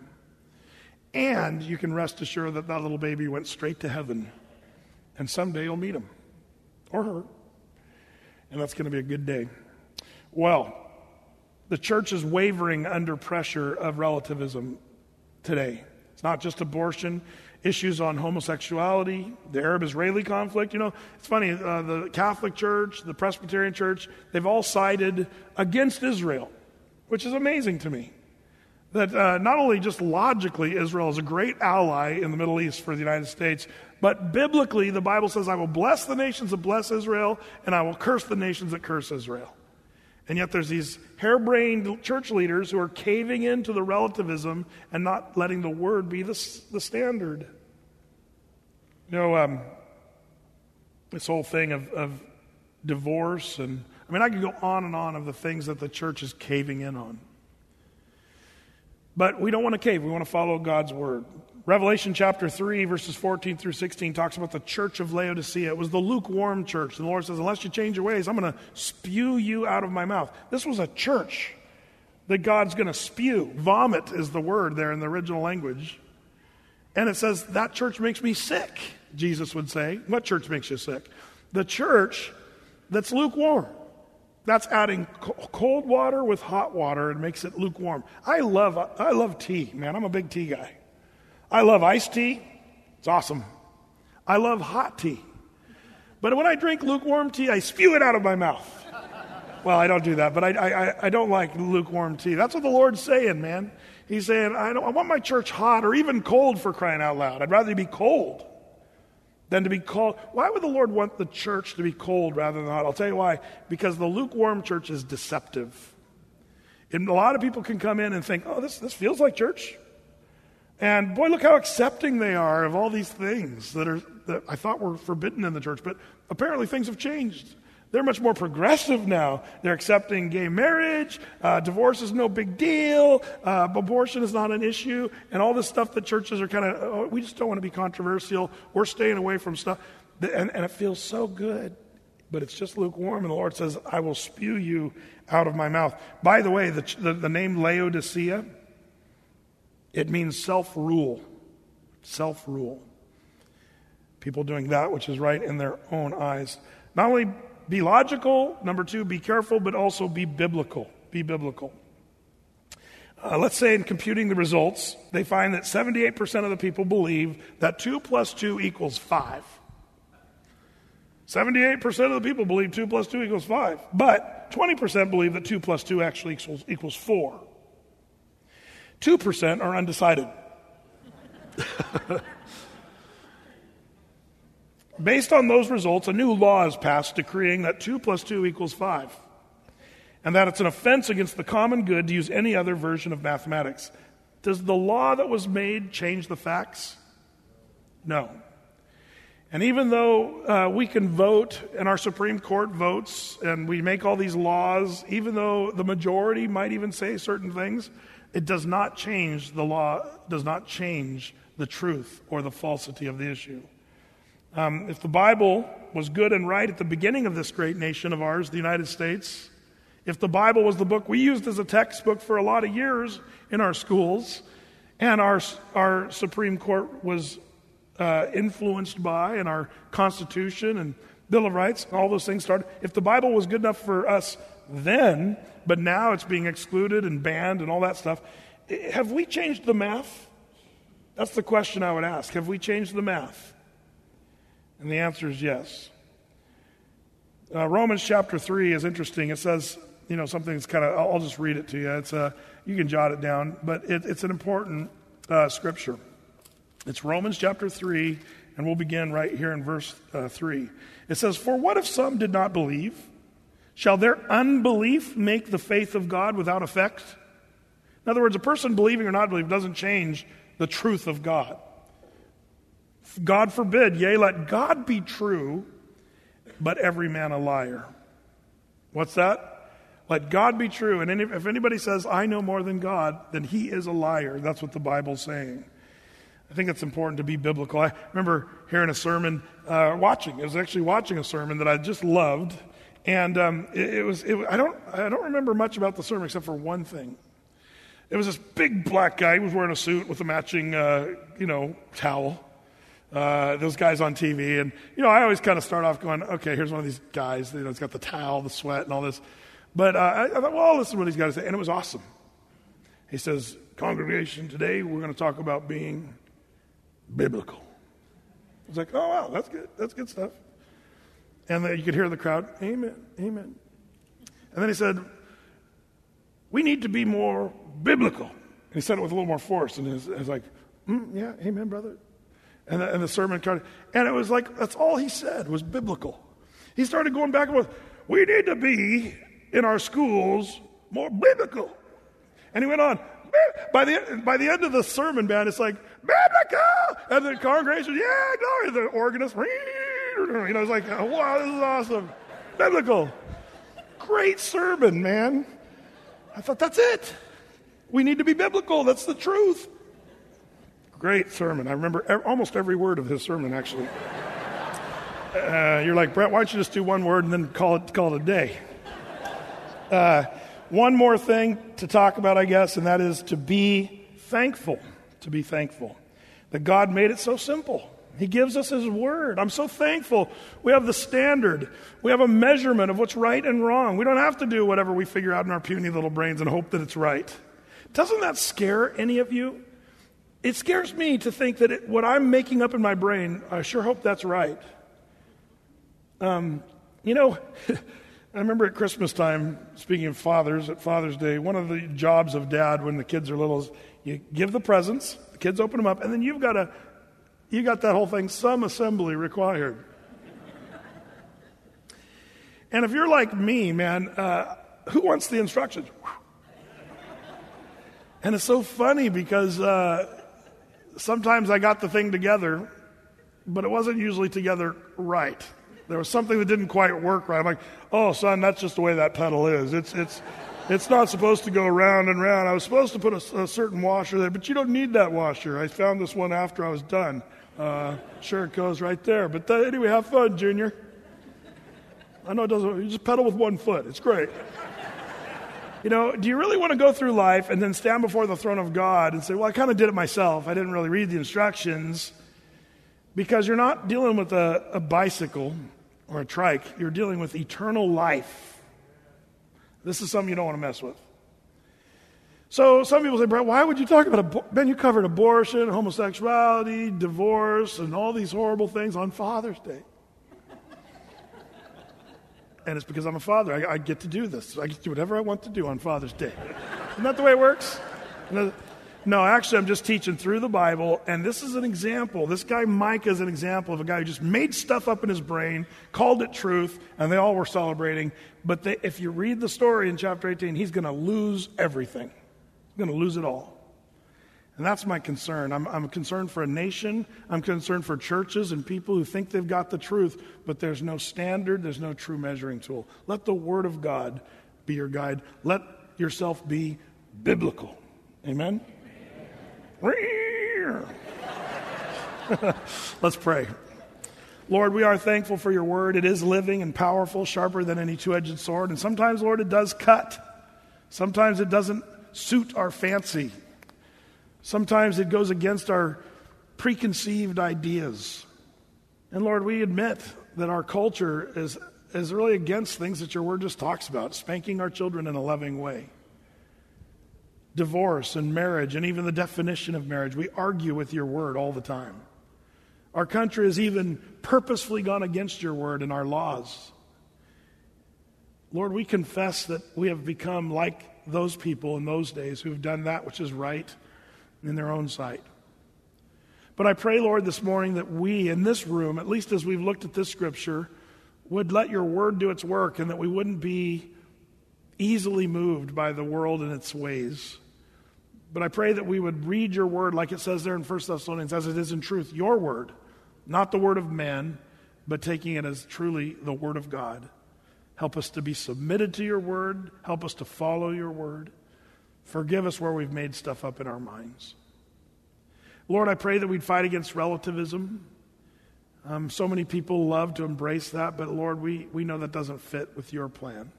Speaker 2: And you can rest assured that that little baby went straight to heaven. And someday you'll meet him or her. And that's going to be a good day. Well, the church is wavering under pressure of relativism today. It's not just abortion. Issues on homosexuality, the Arab-Israeli conflict. You know, it's funny, the Catholic Church, the Presbyterian Church, they've all sided against Israel, which is amazing to me. That not only just logically Israel is a great ally in the Middle East for the United States, but biblically the Bible says, I will bless the nations that bless Israel, and I will curse the nations that curse Israel. And yet there's these harebrained church leaders who are caving into the relativism and not letting the word be the standard. You know, this whole thing of divorce, and I mean, I could go on and on of the things that the church is caving in on. But we don't want to cave. We want to follow God's word. Revelation chapter 3, verses 14 through 16 talks about the church of Laodicea. It was the lukewarm church. And the Lord says, unless you change your ways, I'm going to spew you out of my mouth. This was a church that God's going to spew. Vomit is the word there in the original language. And it says, that church makes me sick, Jesus would say. What church makes you sick? The church that's lukewarm. That's adding cold water with hot water and makes it lukewarm. I love tea, man. I'm a big tea guy. I love iced tea. It's awesome. I love hot tea. But when I drink lukewarm tea, I spew it out of my mouth. Well, I don't do that, but I don't like lukewarm tea. That's what the Lord's saying, man. He's saying, I want my church hot or even cold, for crying out loud. I'd rather be cold than to be cold. Why would the Lord want the church to be cold rather than hot? I'll tell you why. Because the lukewarm church is deceptive. And a lot of people can come in and think, oh, this feels like church. And boy, look how accepting they are of all these things that I thought were forbidden in the church. But apparently things have changed. They're much more progressive now. They're accepting gay marriage. Divorce is no big deal. Abortion is not an issue. And all this stuff that churches are kind of, we just don't want to be controversial. We're staying away from stuff. And it feels so good. But it's just lukewarm. And the Lord says, I will spew you out of my mouth. By the way, the name Laodicea, it means self-rule. Self-rule. People doing that which is right in their own eyes. Not only be logical, number two, be careful, but also be biblical. Be biblical. Let's say in computing the results, they find that 78% of the people believe that 2 plus 2 equals 5. 78% of the people believe 2 plus 2 equals 5. But 20% believe that 2 plus 2 actually equals 4. 2% are undecided. Based on those results, a new law is passed decreeing that 2 plus 2 equals 5, and that it's an offense against the common good to use any other version of mathematics. Does the law that was made change the facts? No. And even though we can vote, and our Supreme Court votes, and we make all these laws, even though the majority might even say certain things, it does not change the law, does not change the truth or the falsity of the issue. If the Bible was good and right at the beginning of this great nation of ours, the United States, if the Bible was the book we used as a textbook for a lot of years in our schools, and our Supreme Court was influenced by, and our Constitution and Bill of Rights, all those things started, if the Bible was good enough for us then, but now it's being excluded and banned and all that stuff, have we changed the math? That's the question I would ask. Have we changed the math? And the answer is yes. Romans chapter 3 is interesting. It says, something that's kind of, I'll just read it to you. It's you can jot it down, but it's an important scripture. It's Romans chapter 3, and we'll begin right here in verse 3. It says, for what if some did not believe? Shall their unbelief make the faith of God without effect? In other words, a person believing or not believing doesn't change the truth of God. God forbid, yea, let God be true, but every man a liar. What's that? Let God be true. And if anybody says, I know more than God, then he is a liar. That's what the Bible's saying. I think it's important to be biblical. I remember hearing a sermon, watching a sermon that I just loved. And I don't remember much about the sermon except for one thing. It was this big black guy. He was wearing a suit with a matching, towel. Those guys on TV. And, I always kind of start off going, okay, here's one of these guys. It's got the towel, the sweat, and all this. But I thought, well, listen to what he's got to say. And it was awesome. He says, congregation, today we're going to talk about being biblical. I was like, oh, wow, that's good. That's good stuff. And then you could hear the crowd, amen, amen. And then he said, we need to be more biblical. And he said it with a little more force. And it was like, yeah, amen, brother. And the sermon started, and it was like, that's all he said was biblical. He started going back and forth. We need to be, in our schools, more biblical. And he went on. By the end of the sermon, man, it's like, biblical! And the congregation, yeah, glory. The organist, it's like, wow, this is awesome. Biblical. Great sermon, man. I thought, that's it. We need to be biblical. That's the truth. Great sermon. I remember almost every word of his sermon, actually. You're like, Brett, why don't you just do one word and then call it a day? One more thing to talk about, I guess, and that is to be thankful. To be thankful. That God made it so simple. He gives us His Word. I'm so thankful. We have the standard. We have a measurement of what's right and wrong. We don't have to do whatever we figure out in our puny little brains and hope that it's right. Doesn't that scare any of you? It scares me to think that what I'm making up in my brain, I sure hope that's right. I remember at Christmas time, speaking of fathers, at Father's Day, one of the jobs of dad when the kids are little is you give the presents, the kids open them up, and then you got that whole thing, some assembly required. And if you're like me, man, who wants the instructions? And it's so funny because sometimes I got the thing together, but it wasn't usually together right. There was something that didn't quite work right. I'm like, oh, son, that's just the way that pedal is. It's not supposed to go round and round. I was supposed to put a certain washer there, but you don't need that washer. I found this one after I was done. Sure, it goes right there. But anyway, have fun, Junior. I know it doesn't. You just pedal with one foot. It's great. Do you really want to go through life and then stand before the throne of God and say, well, I kind of did it myself. I didn't really read the instructions. Because you're not dealing with a bicycle or a trike. You're dealing with eternal life. This is something you don't want to mess with. So some people say, Brett, why would you talk about Ben, you covered abortion, homosexuality, divorce, and all these horrible things on Father's Day. And it's because I'm a father. I get to do this. I get to do whatever I want to do on Father's Day. Isn't that the way it works? No, actually, I'm just teaching through the Bible, and this is an example. This guy, Micah, is an example of a guy who just made stuff up in his brain, called it truth, and they all were celebrating. But if you read the story in chapter 18, he's going to lose everything. He's going to lose it all. And that's my concern. I'm concerned for a nation. I'm concerned for churches and people who think they've got the truth, but there's no standard, there's no true measuring tool. Let the Word of God be your guide. Let yourself be biblical. Amen? Let's pray. Lord, we are thankful for your word. It is living and powerful, sharper than any two-edged sword. And sometimes, Lord, it does cut. Sometimes it doesn't suit our fancy. Sometimes it goes against our preconceived ideas. And Lord, we admit that our culture is really against things that your word just talks about, spanking our children in a loving way. Divorce and marriage and even the definition of marriage. We argue with your word all the time. Our country has even purposefully gone against your word and our laws. Lord, we confess that we have become like those people in those days who have done that which is right in their own sight. But I pray, Lord, this morning that we in this room, at least as we've looked at this scripture, would let your word do its work and that we wouldn't be easily moved by the world and its ways. But I pray that we would read your word like it says there in 1 Thessalonians, as it is in truth, your word, not the word of man, but taking it as truly the word of God. Help us to be submitted to your word. Help us to follow your word. Forgive us where we've made stuff up in our minds. Lord, I pray that we'd fight against relativism. So many people love to embrace that, but Lord, we know that doesn't fit with your plan.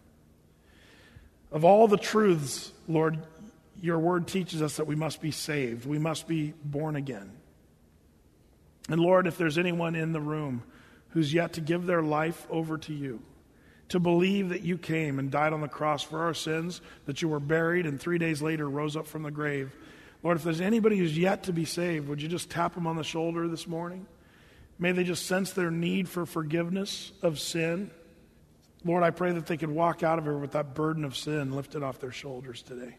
Speaker 2: Of all the truths, Lord, your word teaches us that we must be saved. We must be born again. And Lord, if there's anyone in the room who's yet to give their life over to you, to believe that you came and died on the cross for our sins, that you were buried and 3 days later rose up from the grave, Lord, if there's anybody who's yet to be saved, would you just tap them on the shoulder this morning? May they just sense their need for forgiveness of sin. Lord, I pray that they could walk out of here with that burden of sin lifted off their shoulders today.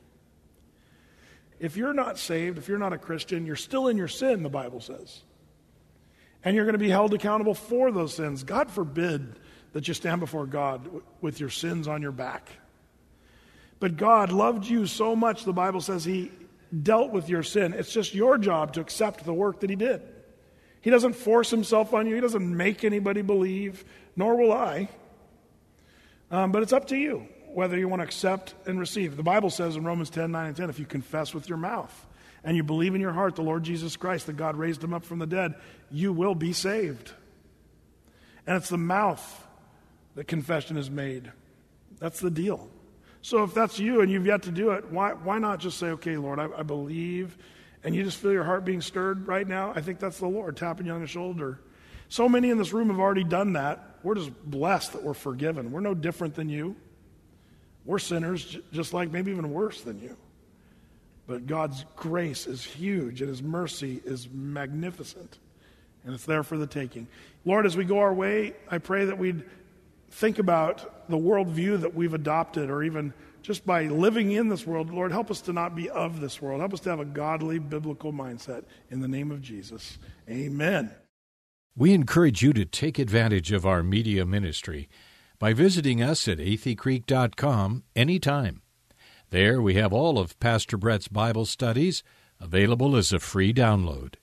Speaker 2: If you're not saved, if you're not a Christian, you're still in your sin, the Bible says. And you're going to be held accountable for those sins. God forbid that you stand before God with your sins on your back. But God loved you so much, the Bible says he dealt with your sin. It's just your job to accept the work that he did. He doesn't force himself on you. He doesn't make anybody believe, nor will I. But it's up to you. whether you want to accept and receive. The Bible says in Romans 10, 9 and 10, if you confess with your mouth and you believe in your heart the Lord Jesus Christ, that God raised him up from the dead, you will be saved. And it's the mouth that confession is made. That's the deal. So if that's you and you've yet to do it, why not just say, okay, Lord, I believe, and you just feel your heart being stirred right now? I think that's the Lord tapping you on the shoulder. So many in this room have already done that. We're just blessed that we're forgiven. We're no different than you. We're sinners, just like maybe even worse than you. But God's grace is huge, and his mercy is magnificent, and it's there for the taking. Lord, as we go our way, I pray that we'd think about the worldview that we've adopted, or even just by living in this world. Lord, help us to not be of this world. Help us to have a godly, biblical mindset. In the name of Jesus, amen.
Speaker 1: We encourage you to take advantage of our media ministry by visiting us at atheycreek.com anytime. There we have all of Pastor Brett's Bible studies available as a free download.